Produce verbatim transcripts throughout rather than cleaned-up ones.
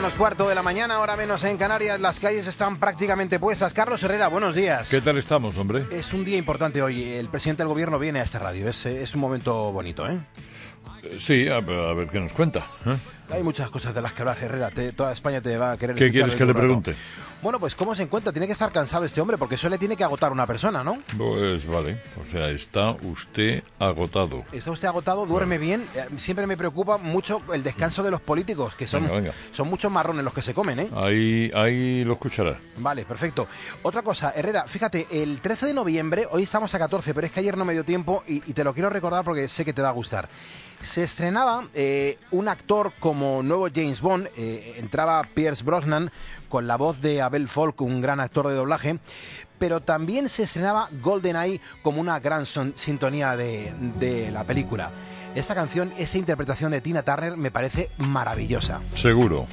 menos cuarto de la mañana, hora menos en Canarias. Las calles están prácticamente puestas. Carlos Herrera, buenos días. ¿Qué tal estamos, hombre? Es un día importante hoy. El presidente del gobierno viene a esta radio. Es, es un momento bonito, ¿eh? Sí, a, a ver qué nos cuenta. ¿eh? Hay muchas cosas de las que hablar, Herrera. Te, toda España te va a querer. ¿Qué quieres que le pregunte? Bueno, pues ¿cómo se encuentra? Tiene que estar cansado este hombre, porque eso le tiene que agotar una persona, ¿no? Pues vale, o sea, está usted agotado. Está usted agotado, duerme bien. Siempre me preocupa mucho el descanso de los políticos, que son, venga, venga. son muchos marrones los que se comen, ¿eh? Ahí, ahí lo escuchará. Vale, perfecto. Otra cosa, Herrera, fíjate, el trece de noviembre, hoy estamos a catorce, pero es que ayer no me dio tiempo y, y te lo quiero recordar porque sé que te va a gustar. Se estrenaba eh, un actor como nuevo James Bond, eh, entraba Pierce Brosnan con la voz de Abel Falk, un gran actor de doblaje, pero también se estrenaba GoldenEye como una gran son, sintonía de, de la película. Esta canción, esa interpretación de Tina Turner me parece maravillosa. Seguro.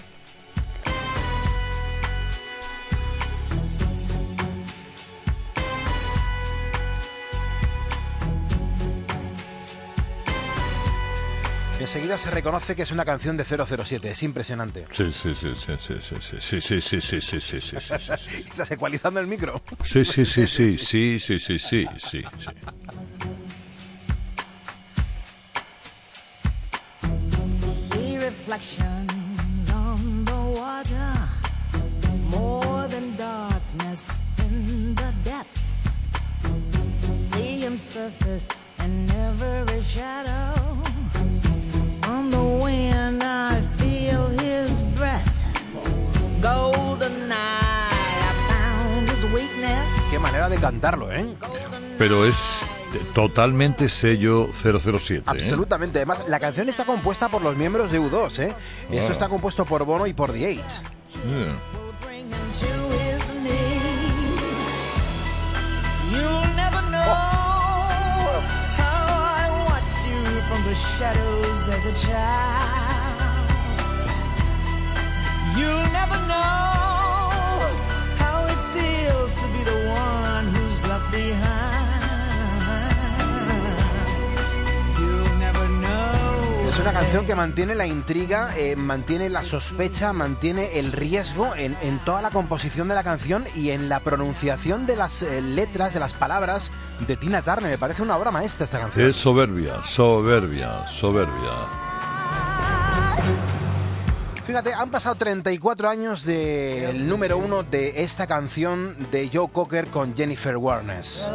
Enseguida se reconoce que es una canción de cero cero siete, es impresionante. Sí, sí, sí, sí, sí, sí, sí, sí, sí, sí, sí, sí, sí, sí. ¿Estás ecualizando el micro? Sí, sí, sí, sí, sí, sí, sí, sí, sí, sí. See reflections on the water, more than darkness in the depths. See him surface in every shadow. On the wind I feel his breath. Golden night I found his weakness. Qué manera de cantarlo, ¿eh? Pero es totalmente sello cero cero siete. Absolutamente. ¿eh? Además, la canción está compuesta por los miembros de U dos, ¿eh? Oh. Esto está compuesto por Bono y por The Eight. Yeah. Shadows as a child. You'll never know how it feels to be the one who's left behind. You'll never know. Es una canción que mantiene la intriga, eh, mantiene la sospecha, mantiene el riesgo en, en toda la composición de la canción y en la pronunciación de las eh, letras, de las palabras de Tina Turner. Me parece una obra maestra esta canción. Es soberbia, soberbia, soberbia. Fíjate, han pasado treinta y cuatro años del número uno de esta canción de Joe Cocker con Jennifer Warnes.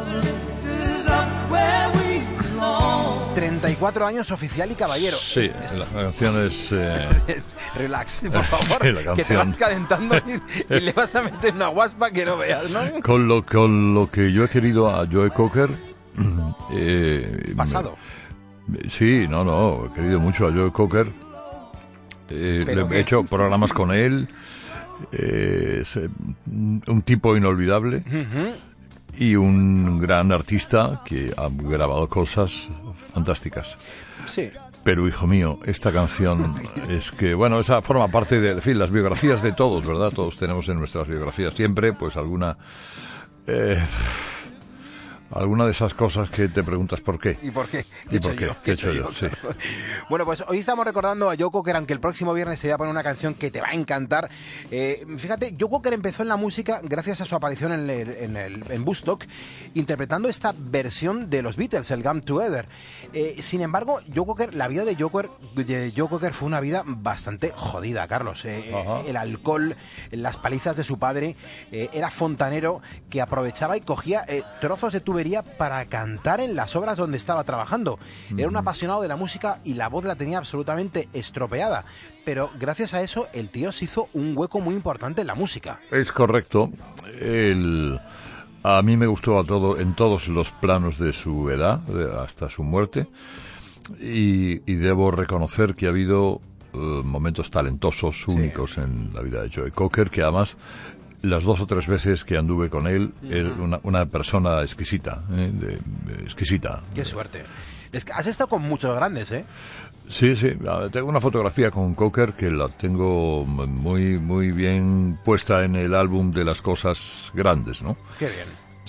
treinta y cuatro años oficial y caballero. Sí, la canción es... Eh... Relax, por favor, sí, canción... que te vas calentando y, y le vas a meter una guaspa que no veas, ¿no? Con lo, con lo que yo he querido a Joe Cocker... Eh, ¿Pasado? Me, sí, no, no, he querido mucho a Joe Cocker. Eh, le he hecho programas con él. Eh, es un tipo inolvidable. Uh-huh. Y un gran artista que ha grabado cosas fantásticas. Sí. Pero, hijo mío, esta canción es que, bueno, esa forma parte de, en fin, las biografías de todos, ¿verdad? Todos tenemos en nuestras biografías siempre, pues, alguna... Eh, alguna de esas cosas que te preguntas por qué. ¿Y por qué? ¿Qué ¿Y por qué? ¿Qué he hecho yo? Sí. Bueno, pues hoy estamos recordando a Joe Cocker, aunque el próximo viernes te voy a poner una canción que te va a encantar. Eh, fíjate, Joe Cocker empezó en la música gracias a su aparición en, el, en, el, en Woodstock, interpretando esta versión de los Beatles, el Come Together. Eh, sin embargo, Joe Cocker, la vida de Joe Cocker, de Joe Cocker fue una vida bastante jodida, Carlos. Eh, el alcohol, las palizas de su padre, eh, era fontanero que aprovechaba y cogía eh, trozos de tubería para cantar en las obras donde estaba trabajando. Era un apasionado de la música y la voz la tenía absolutamente estropeada, pero gracias a eso el tío se hizo un hueco muy importante en la música. Es correcto. El... A mí me gustó a todo, en todos los planos de su edad, hasta su muerte, y, y debo reconocer que ha habido uh, momentos talentosos, únicos, sí, en la vida de Joe Cocker, que además... Las dos o tres veces que anduve con él, él una, una persona exquisita, ¿eh? de, de, exquisita. Qué suerte. Es que has estado con muchos grandes, ¿eh? Sí, sí. Tengo una fotografía con Cocker que la tengo muy, muy bien puesta en el álbum de las cosas grandes, ¿no? Qué bien.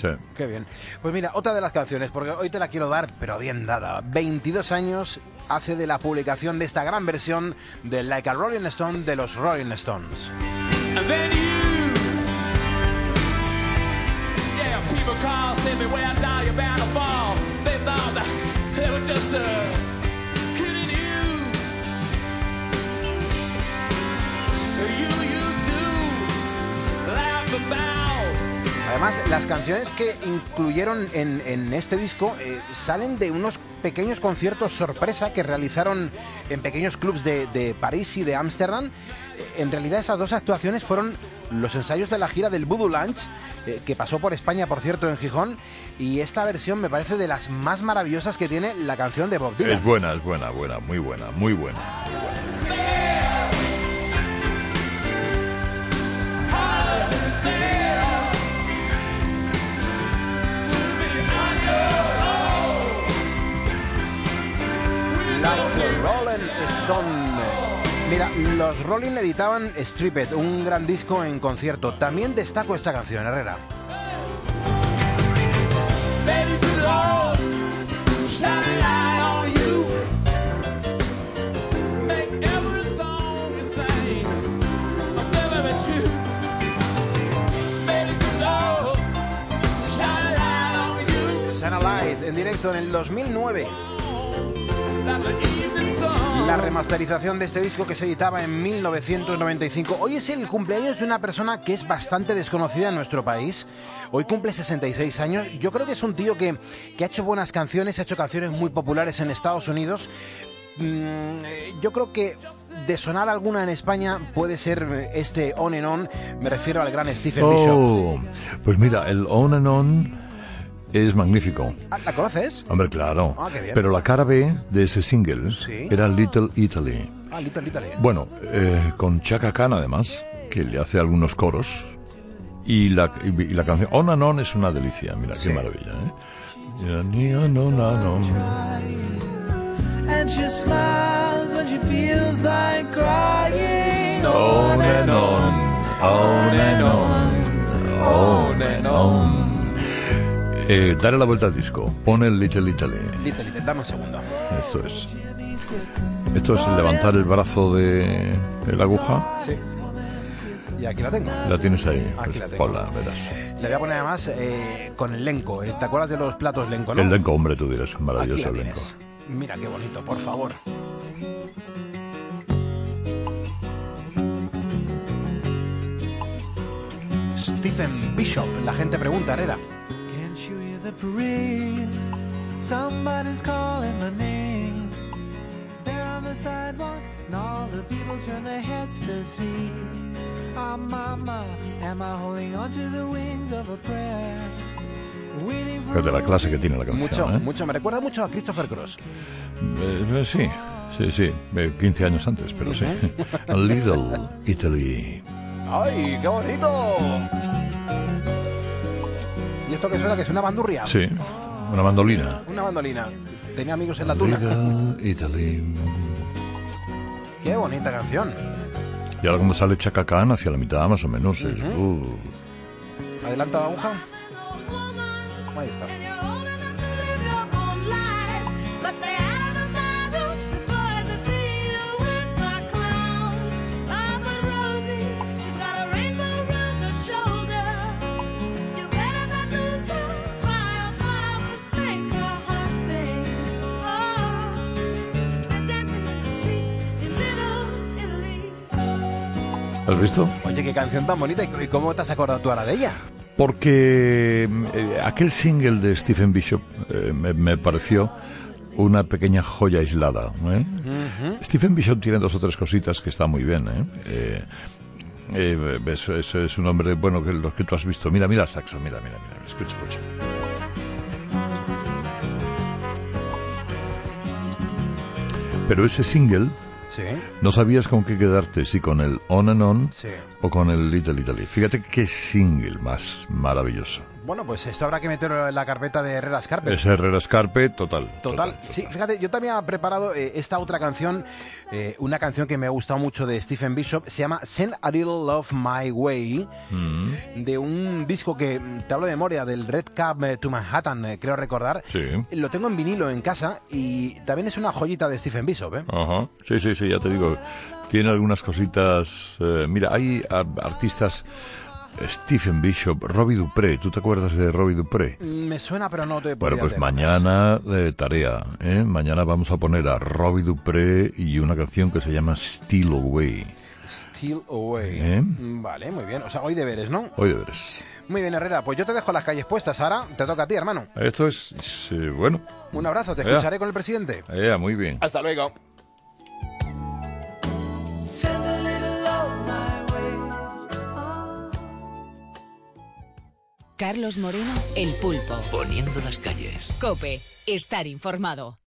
Sí. Qué bien. Pues mira, otra de las canciones, porque hoy te la quiero dar, pero bien dada. veintidós años hace de la publicación de esta gran versión de Like a Rolling Stone de los Rolling Stones. And then you, yeah, people call, say me where down you're bound to fall. They thought that they were just uh, kidding you. You used to laugh about. Además, las canciones que incluyeron en, en este disco eh, salen de unos pequeños conciertos sorpresa que realizaron en pequeños clubs de, de París y de Ámsterdam. Eh, en realidad, esas dos actuaciones fueron los ensayos de la gira del Voodoo Lounge, eh, que pasó por España, por cierto, en Gijón. Y esta versión me parece de las más maravillosas que tiene la canción de Bob Dylan. Es buena, es buena, buena, muy buena, muy buena, muy buena. Rolling Stone. Mira, los Rolling editaban Stripped, un gran disco en concierto. También destaco esta canción, Herrera. Shine a Light, en directo en el dos mil nueve. La remasterización de este disco que se editaba en mil novecientos noventa y cinco. Hoy es el cumpleaños de una persona que es bastante desconocida en nuestro país. Hoy cumple sesenta y seis años. Yo creo que es un tío que, que ha hecho buenas canciones, ha hecho canciones muy populares en Estados Unidos. Mm, yo creo que de sonar alguna en España puede ser este On and On. Me refiero al gran Stephen Bishop. Oh, pues mira, el On and On es magnífico. Ah, ¿la conoces? Hombre, claro. Ah, qué bien. Pero la cara B de ese single ¿Sí? era Little Italy. Ah, Little Italy. Bueno, eh, con Chaka Khan además, que le hace algunos coros. Y la, y, y la canción On and On es una delicia. Mira, Sí. qué maravilla, ¿eh? On and On. And she smiles when she feels like crying. On and on, on and on, on and on. Eh, dale la vuelta al disco, pon el Little Italy. Little Italy, dame un segundo. Esto es. Esto es levantar el brazo de, de la aguja. Sí. Y aquí la tengo. La tienes ahí. Aquí Pues la tengo. ponla, verás. Le voy a poner además eh, con el lenco. ¿Te acuerdas de los platos lenco, no? El lenco, hombre, tú dirás, Aquí maravilloso la el lenco. tienes. Mira qué bonito, por favor. Stephen Bishop, la gente pregunta, Herrera. Can't you hear the parade? Somebody's calling my name. They're on the sidewalk, and all the people turn their heads to see. Oh, mama, am I holding on to the wings of a prayer? Waiting for Fíjate la clase que tiene la canción, Mucho, ¿eh? mucho. Me recuerda mucho a Christopher Cross. Eh, eh, sí, sí, sí. Eh, quince años antes, pero sí. A Little Italy. ¡Ay, qué bonito! ¿Y esto qué suena? ¿Que es una bandurria? Sí, una mandolina. Una bandolina. Tenía amigos en la tuna. Little Italy. Qué bonita canción. Y ahora cuando sale Chaka Khan hacia la mitad más o menos es, uh, Adelanta la aguja. Ahí está. ¿has visto? Oye, qué canción tan bonita. ¿Y cómo te has acordado tú ahora de ella? Porque eh, aquel single de Stephen Bishop eh, me, me pareció una pequeña joya aislada, ¿eh? Uh-huh. Stephen Bishop tiene dos o tres cositas que están muy bien, ¿eh? Eh, eh, es, es, es un hombre, bueno, que los que tú has visto. Mira, mira el saxo, mira, mira, mira, escucha, escucha. Pero ese single, Sí. no sabías con qué quedarte, si con el On and On Sí. o con el Little Italy. Fíjate qué single más maravilloso. Bueno, pues esto habrá que meterlo en la carpeta de Herrera's Carpet. Es Herrera's Carpet, total. Total, total, sí, total. fíjate, yo también he preparado eh, esta otra canción, eh, una canción que me ha gustado mucho de Stephen Bishop, se llama Send a Little Love My Way, Mm. de un disco que, mm, te hablo de memoria, del Red Cab eh, to Manhattan, eh, creo recordar. Sí. Lo tengo en vinilo en casa y también es una joyita de Stephen Bishop, ¿eh? Ajá. Sí, sí, sí, ya te digo. Tiene algunas cositas. eh, mira, hay a- artistas. Stephen Bishop, Robbie Dupré. ¿Tú te acuerdas de Robbie Dupré? Mm, Me suena, pero no te Bueno, podría pues decir. mañana de tarea, ¿eh? Mañana vamos a poner a Robbie Dupré y una canción que se llama Steal Away. Still Away. ¿Eh? Mm, Vale, muy bien. O sea, hoy deberes, ¿no? Hoy deberes. Muy bien, Herrera. Pues yo te dejo las calles puestas. Ahora te toca a ti, hermano. Esto es, es, eh, bueno. Un abrazo. Te Ea. escucharé con el presidente. Eh, muy bien. Hasta luego. Send a little love my way. Oh. Carlos Moreno, El Pulpo. Poniendo las calles. COPE. Estar informado.